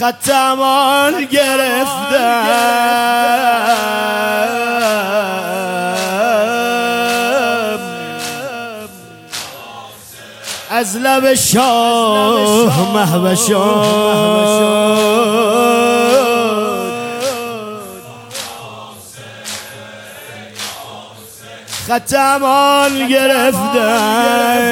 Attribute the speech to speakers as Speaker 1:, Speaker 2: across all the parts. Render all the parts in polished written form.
Speaker 1: خط امان گرفتم از لب شاه مهوشان. خط امان گرفتم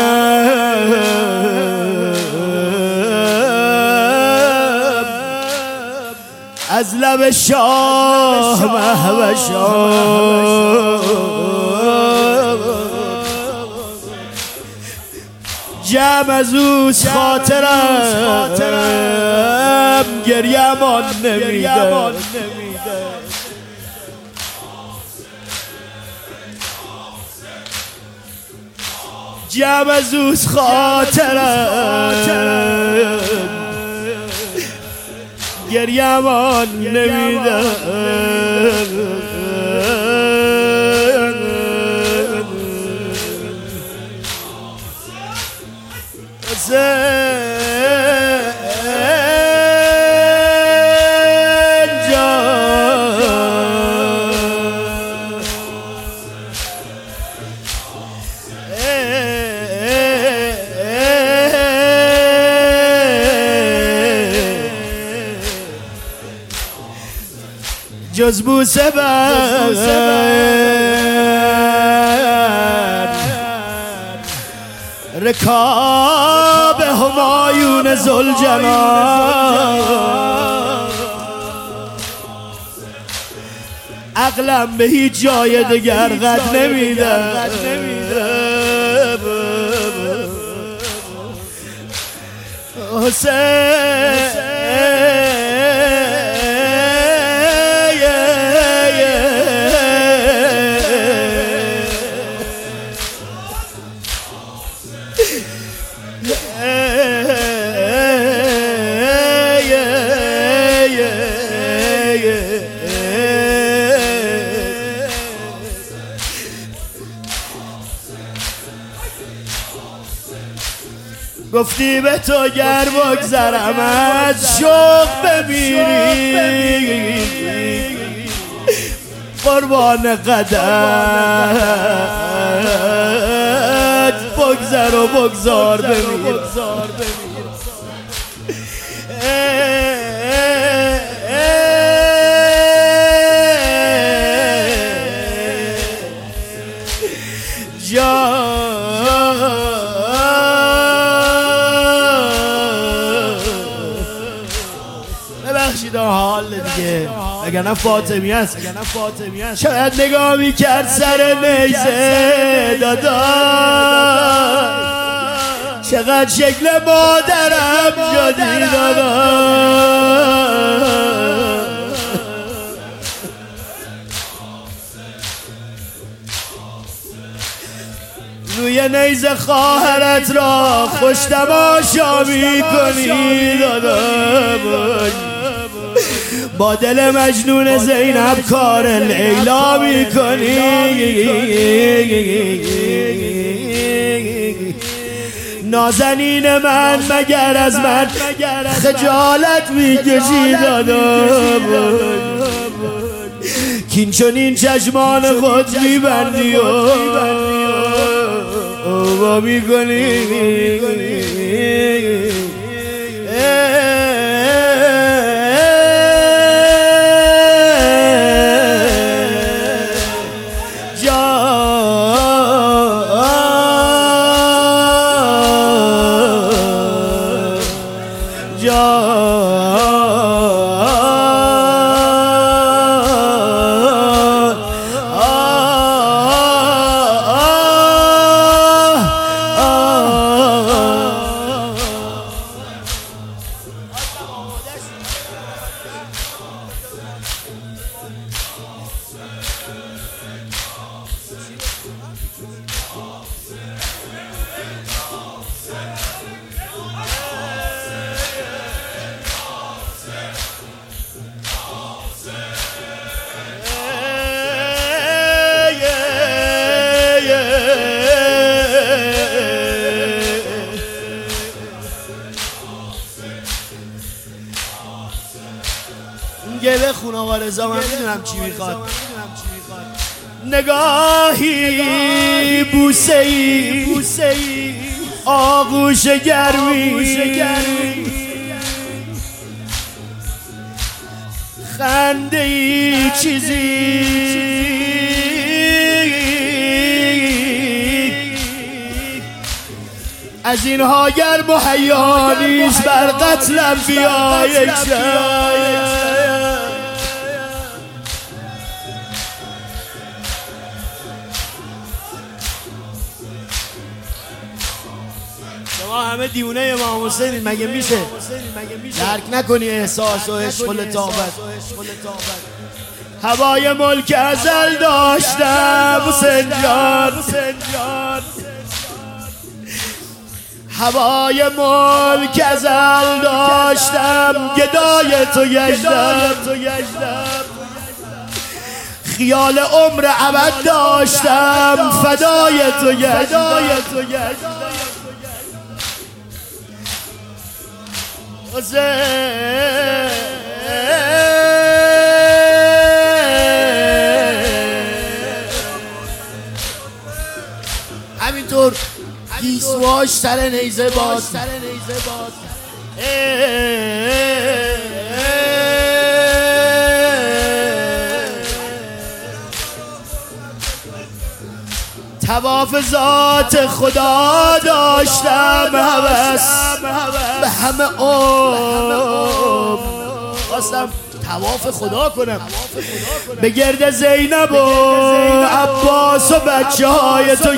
Speaker 1: از لب شاه مهوشان. جمع از اوست خاطرم گریه‌مان نمیده. جمع از اوست خاطرم گریه‌مان نمیده. جز بوسه بر رکاب همایون ذوالجلال عقلم به هیچ جای دگر قد نمیده. حسین گفتی به تو گر بگذرم از شوق بمیری قربان قدرت بگذر و بگذار بمیر. حال دیگه اگر فاطمی است شاید نگاه میکرد سر نیزه دادا چقدر شکل مادرم شدی دادا. روی نیزه خواهرت را خوش تماشا میکنی دادا. با دل مجنون زینب کار لیلا میکنی. نازنین من مگر از من خجالت میکشی دادا. کین چون این چشمان خود میبندی و میکنی. نخون آقا رضا، من میدونم چی میخواد. نگاهی بوسه‌ای آغوش گرمی، خنده‌ای چیزی از اینها گر مهیا نیست بر قتلم بیای شما همه دیونه امام حسینید، مگه میشه درک نکنی احساس و عشق و لطافت؟ هوای ملک ازل داشتم حسین جان، هوای ملک ازل داشتم، گدای تو گشتم، خیال عمر ابد داشتم، فدای تو گشتم. همینطور گیسواش سر نیزه باد، طواف ذات خدا داشتم، هوس به همه عمر خواستم طواف خدا کنم، به گرد زینب و عباس و بچه های تو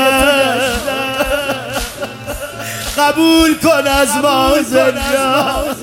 Speaker 1: گشتم، قبول کن از ما زنجان.